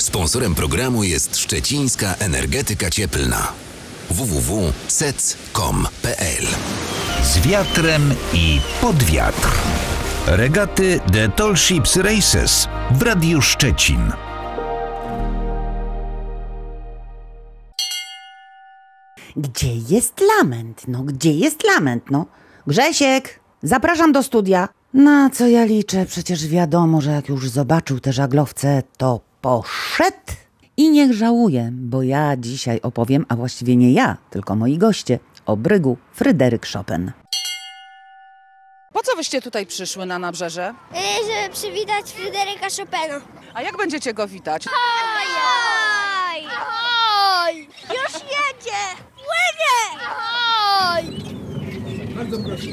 Sponsorem programu jest Szczecińska Energetyka Cieplna. www.sec.com.pl. Z wiatrem i pod wiatr. Regaty The Tall Ships Races w Radiu Szczecin. Gdzie jest lament? Gdzie jest lament? Grzesiek, zapraszam do studia. Na co ja liczę? Przecież wiadomo, że jak już zobaczył te żaglowce, to poszedł. I niech żałuje, bo ja dzisiaj opowiem, a właściwie nie ja, tylko moi goście, o brygu Fryderyk Chopin. Po co wyście tutaj przyszły na nabrzeże? Żeby przywitać Fryderyka Chopina. A jak będziecie go witać? Ahoj! Ahoj! Już jedzie! Płynie! Ahoj! Bardzo proszę.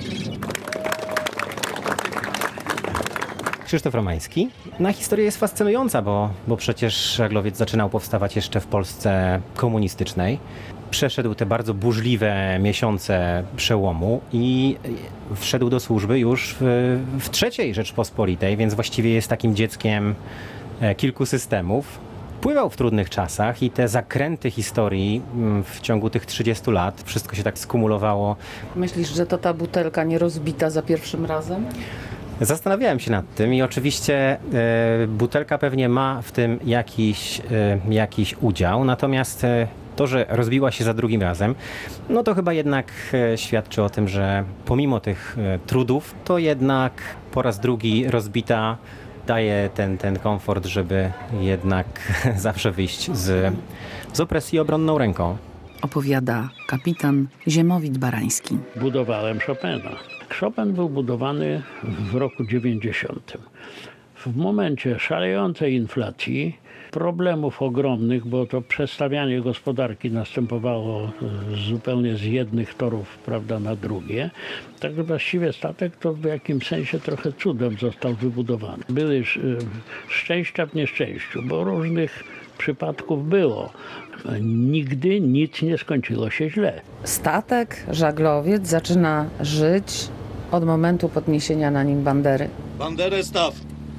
Krzysztof Romański. Historia jest fascynująca, bo przecież żaglowiec zaczynał powstawać jeszcze w Polsce komunistycznej. Przeszedł te bardzo burzliwe miesiące przełomu i wszedł do służby już w III Rzeczpospolitej, więc właściwie jest takim dzieckiem kilku systemów. Pływał w trudnych czasach i te zakręty historii w ciągu tych 30 lat, wszystko się tak skumulowało. Myślisz, że to ta butelka nie rozbita za pierwszym razem? Zastanawiałem się nad tym i oczywiście butelka pewnie ma w tym jakiś udział, natomiast to, że rozbiła się za drugim razem, no to chyba jednak świadczy o tym, że pomimo tych trudów, to jednak po raz drugi rozbita daje ten komfort, żeby jednak zawsze wyjść z opresji obronną ręką. Opowiada kapitan Ziemowit Barański. Budowałem Chopina. Chopin był budowany w roku 90. W momencie szalejącej inflacji, problemów ogromnych, bo to przestawianie gospodarki następowało zupełnie z jednych torów, prawda, na drugie. Tak właściwie statek to w jakimś sensie trochę cudem został wybudowany. Były szczęścia w nieszczęściu, bo różnych przypadków było. Nigdy nic nie skończyło się źle. Statek, żaglowiec zaczyna żyć od momentu podniesienia na nim bandery. Banderę staw.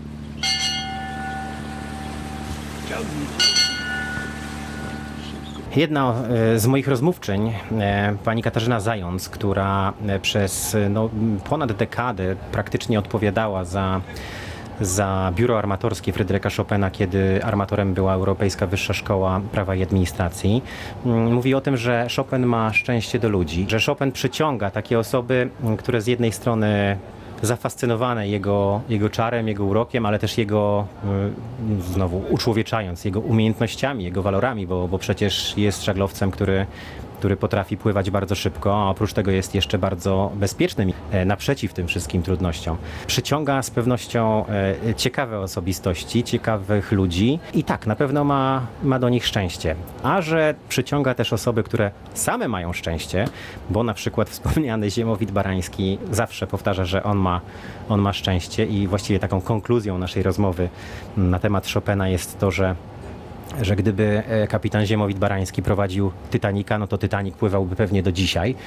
Jedna z moich rozmówczyń, pani Katarzyna Zając, która przez ponad dekadę praktycznie odpowiadała za biuro armatorskie Fryderyka Chopina, kiedy armatorem była Europejska Wyższa Szkoła Prawa i Administracji. Mówi o tym, że Chopin ma szczęście do ludzi, że Chopin przyciąga takie osoby, które z jednej strony zafascynowane jego czarem, jego urokiem, ale też jego, znowu uczłowieczając, jego umiejętnościami, jego walorami, bo przecież jest żaglowcem, który potrafi pływać bardzo szybko, a oprócz tego jest jeszcze bardzo bezpiecznym naprzeciw tym wszystkim trudnościom. Przyciąga z pewnością ciekawe osobistości, ciekawych ludzi i tak, na pewno ma do nich szczęście. A że przyciąga też osoby, które same mają szczęście, bo na przykład wspomniany Ziemowit Barański zawsze powtarza, że on ma szczęście i właściwie taką konkluzją naszej rozmowy na temat Chopina jest to, że gdyby kapitan Ziemowit Barański prowadził Titanica, no to Titanic pływałby pewnie do dzisiaj.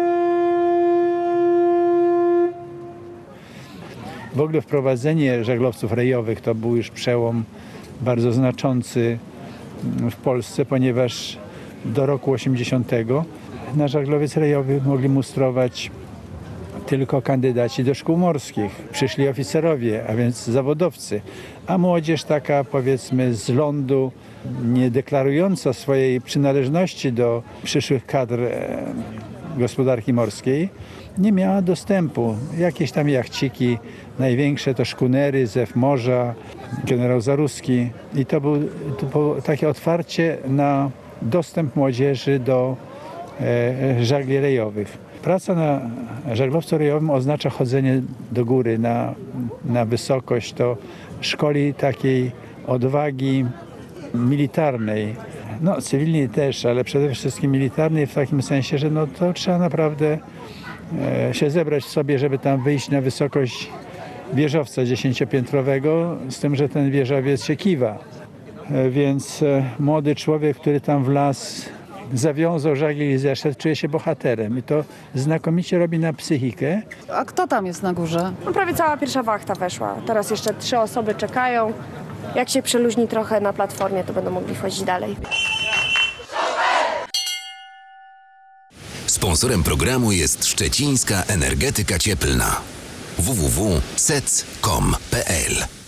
W ogóle wprowadzenie żaglowców rejowych to był już przełom bardzo znaczący w Polsce, ponieważ do roku 80 na żaglowiec rejowy mogli mustrować tylko kandydaci do szkół morskich. Przyszli oficerowie, a więc zawodowcy, a młodzież taka, powiedzmy, z lądu, nie deklarująca swojej przynależności do przyszłych kadr gospodarki morskiej, nie miała dostępu. Jakieś tam jachciki, największe to szkunery, zew morza, generał Zaruski. I to było takie otwarcie na dostęp młodzieży do żagli rejowych. Praca na żaglowcu rejowym oznacza chodzenie do góry, na wysokość. To szkoli takiej odwagi militarnej, cywilnej też, ale przede wszystkim militarnej w takim sensie, że to trzeba naprawdę się zebrać w sobie, żeby tam wyjść na wysokość wieżowca 10-piętrowego, z tym, że ten wieżowiec się kiwa. Więc młody człowiek, który tam wlazł, zawiązał żagiel i zeszedł, czuje się bohaterem i to znakomicie robi na psychikę. A kto tam jest na górze? Prawie cała pierwsza wachta weszła. Teraz jeszcze 3 osoby czekają. Jak się przeluźni trochę na platformie, to będą mogli wchodzić dalej. Sponsorem programu jest Szczecińska Energetyka Cieplna. www.sec.com.pl